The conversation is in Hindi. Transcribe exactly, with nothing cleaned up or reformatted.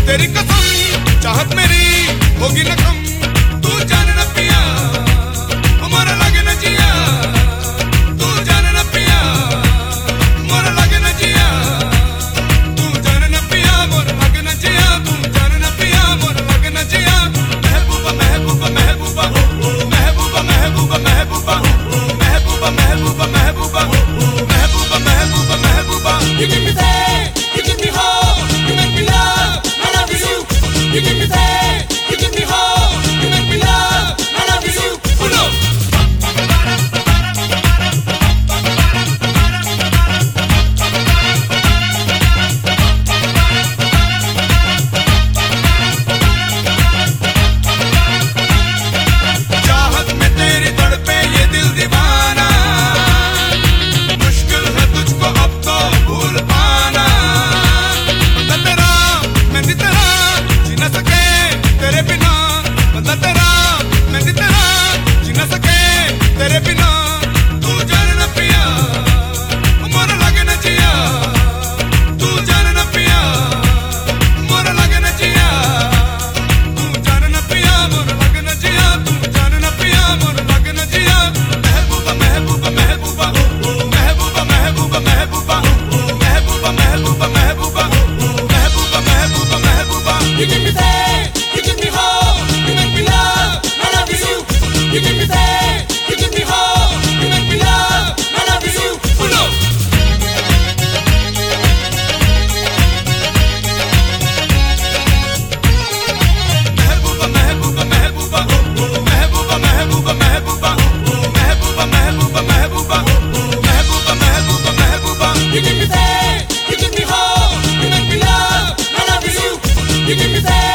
तेरी कसम चाहत मेरी होगी न कम, तू जान न पिया हमारा लगे न जिया, तू जान न पिया हमारा लगे न जिया, तू जान न पिया मोरा लगे न जिया, तू जान न पिया मोरा लगे न जिया। महबूबा महबूबा महबूबा महबूबा महबूबा महबूबा महबूबा महबूबा महबूबा महबूबा महबूबा महबूबा। You give me that, you give me hope, you make me love, I love you. You give me that, you give me hope, you make me love, I love you. Uno. चाहत में तेरी तड़पे ये दिल दीवाना, मुश्किल है तुझको अब तो भूल पाना। बंदा तेरा मैं भी तेरा जी न सके तेरे बिना, बंदा तेरा मैं भी तेरा जी न सके तेरे बिना। तू जान न पिया हमारा लगे न जिया, तू जान न पिया हमारा लगे न जिया, तू जान न पिया हमारा लगे न जिया, तू जान न पिया हमारा लगे न जिया। महबूबा महबूबा महबूबा महबूबा महबूबा महबूबा महबूबा महबूबा महबूबा महबूबा महबूबा महबूबा। You give me that, you give me hope, you make me love, I love you. You give me that, you give me hope, you make me love, I love you. Uno. Mehbooba Mehbooba Mehbooba Mehbooba Mehbooba Mehbooba Mehbooba Mehbooba Mehbooba Mehbooba Mehbooba Mehbooba. You give me that, you give me hope, you make me love, I love you. You give me that.